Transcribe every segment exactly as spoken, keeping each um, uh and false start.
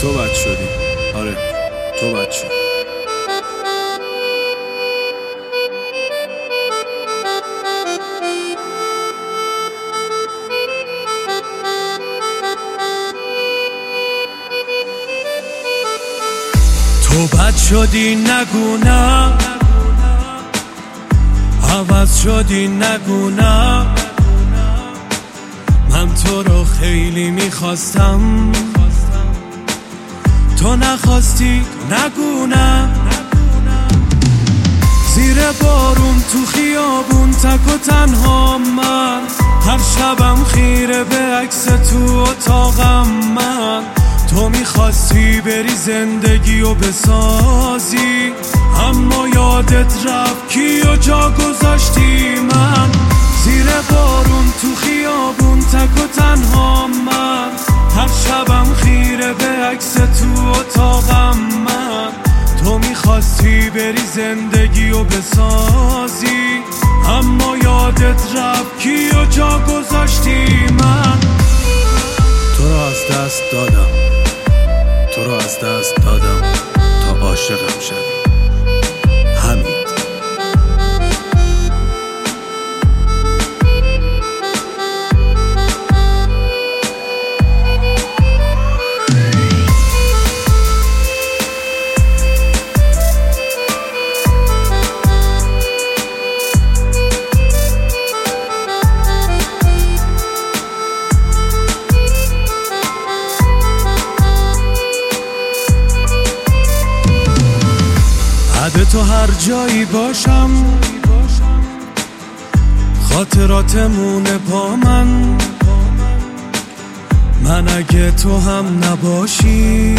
تو بد شدی. آره تو بد شدی. تو بد شدی نگو نه، عوض شدی نگو نه. من تو رو خیلی میخواستم، تو نخواستی نگو نه. زیر بارون تو خیابون تک و تنها من، هر شبم خیره به عکس تو اتاقم من. تو میخواستی بری زندگی و بسازی، اما یادت رفت کی و جا گذاشتی من. زیر بارون تو خیابون تک و تنها من، هر شبم خیره به عکس تو اتاقم من. تو میخواستی بری زندگی و بسازی، اما یادت رفت کی و جا گذاشتی من. تو رو از دست دادم، تو رو از دست دادم تا عاشقم شدی. همین. بعد تو هر جایی باشم، خاطراتمونه با من. من اگه تو هم نباشی،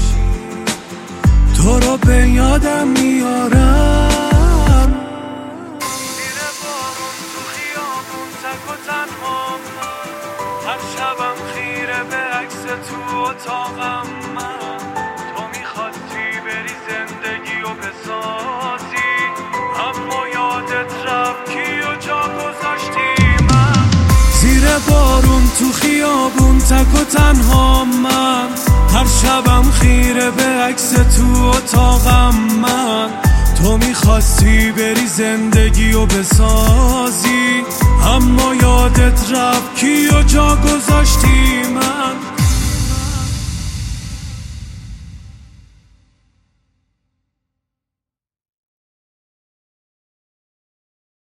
تو رو به یادم میارم. زیر بارون تو خیابون تک و تنها، هر شبم خیره به عکس تو اتاقم من. تو میخواستی بری زندگی و بسازی، اما یادت رفت کی و جا گذاشتی من. زیر بارون تو خیابون تک و تنها من، هر شبم خیره به عکس تو اتاقم من. تو میخواستی بری زندگی و بسازی، اما یادت رفت کی و جا گذاشتی من.